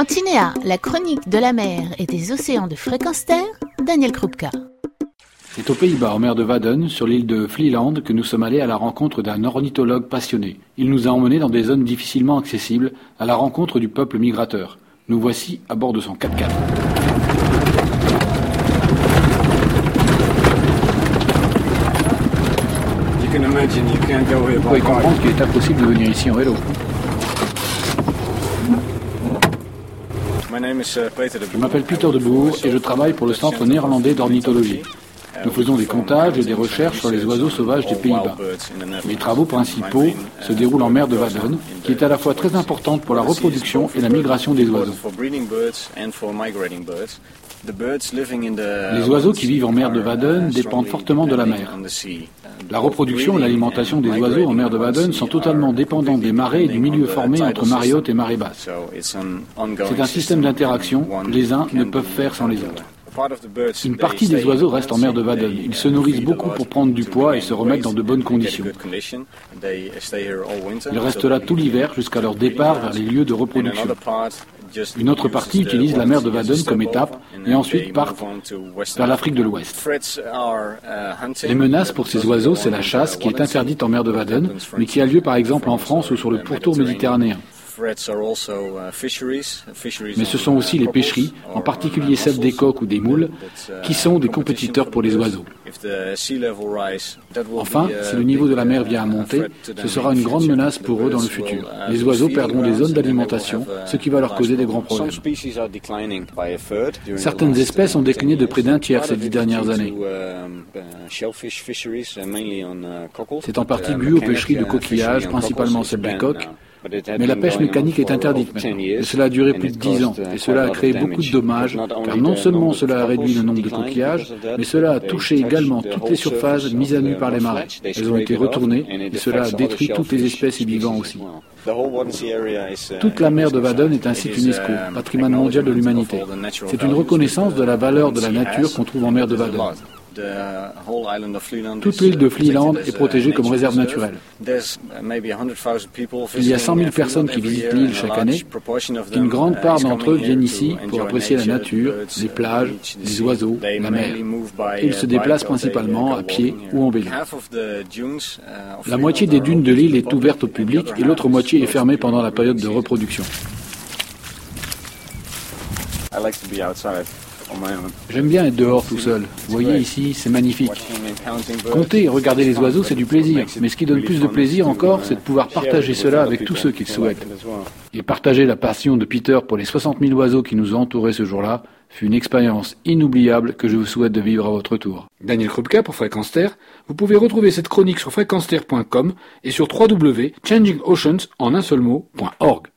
Continéa, la chronique de la mer et des océans de Fréquence Terre, Daniel Krupka. C'est aux Pays-Bas, en mer de Wadden, sur l'île de Vlieland, que nous sommes allés à la rencontre d'un ornithologue passionné. Il nous a emmenés dans des zones difficilement accessibles, à la rencontre du peuple migrateur. Nous voici à bord de son 4x4. Vous pouvez comprendre qu'il est impossible de venir ici en vélo. Je m'appelle Peter de Boer et je travaille pour le Centre néerlandais d'ornithologie. Nous faisons des comptages et des recherches sur les oiseaux sauvages des Pays-Bas. Mes travaux principaux se déroulent en mer de Wadden, qui est à la fois très importante pour la reproduction et la migration des oiseaux. Les oiseaux qui vivent en mer de Wadden dépendent fortement de la mer. La reproduction et l'alimentation des oiseaux en mer de Wadden sont totalement dépendantes des marées et du milieu formé entre marée haute et marée basse. C'est un système d'interaction, les uns ne peuvent faire sans les autres. Une partie des oiseaux reste en mer de Wadden. Ils se nourrissent beaucoup pour prendre du poids et se remettre dans de bonnes conditions. Ils restent là tout l'hiver jusqu'à leur départ vers les lieux de reproduction. Une autre partie utilise la mer de Wadden comme étape et ensuite partent vers l'Afrique de l'Ouest. Les menaces pour ces oiseaux, c'est la chasse qui est interdite en mer de Wadden, mais qui a lieu par exemple en France ou sur le pourtour méditerranéen. Mais ce sont aussi les pêcheries, en particulier celles des coqs ou des moules, qui sont des compétiteurs pour les oiseaux. Enfin, si le niveau de la mer vient à monter, ce sera une grande menace pour eux dans le futur. Les oiseaux perdront des zones d'alimentation, ce qui va leur causer des grands problèmes. Certaines espèces ont décliné de près d'un tiers ces 10 dernières années. C'est en partie dû aux pêcheries de coquillages, principalement celles des coqs. Mais la pêche mécanique est interdite maintenant. Et cela a duré plus de 10 ans. Et cela a créé beaucoup de dommages, car non seulement cela a réduit le nombre de coquillages, mais cela a touché également toutes les surfaces mises à nu par les marées. Elles ont été retournées, et cela a détruit toutes les espèces y vivant aussi. Toute la mer de Wadden est un site UNESCO, patrimoine mondial de l'humanité. C'est une reconnaissance de la valeur de la nature qu'on trouve en mer de Wadden. Toute l'île de Vlieland est protégée comme réserve naturelle. Il y a 100 000 personnes qui visitent l'île chaque année. Une grande part d'entre eux viennent ici pour apprécier la nature, les plages, les oiseaux, la mer. Et ils se déplacent principalement à pied ou en vélo. La moitié des dunes de l'île est ouverte au public et l'autre moitié est fermée pendant la période de reproduction. J'aime bien être dehors tout seul. Vous voyez ici, c'est magnifique. Compter et regarder les oiseaux, c'est du plaisir. Mais ce qui donne plus de plaisir encore, c'est de pouvoir partager cela avec tous ceux qui le souhaitent. Et partager la passion de Peter pour les 60 000 oiseaux qui nous ont entourés ce jour-là fut une expérience inoubliable que je vous souhaite de vivre à votre tour. Daniel Krupka pour Fréquence Terre. Vous pouvez retrouver cette chronique sur fréquenceterre.com et sur www.changingoceans.org.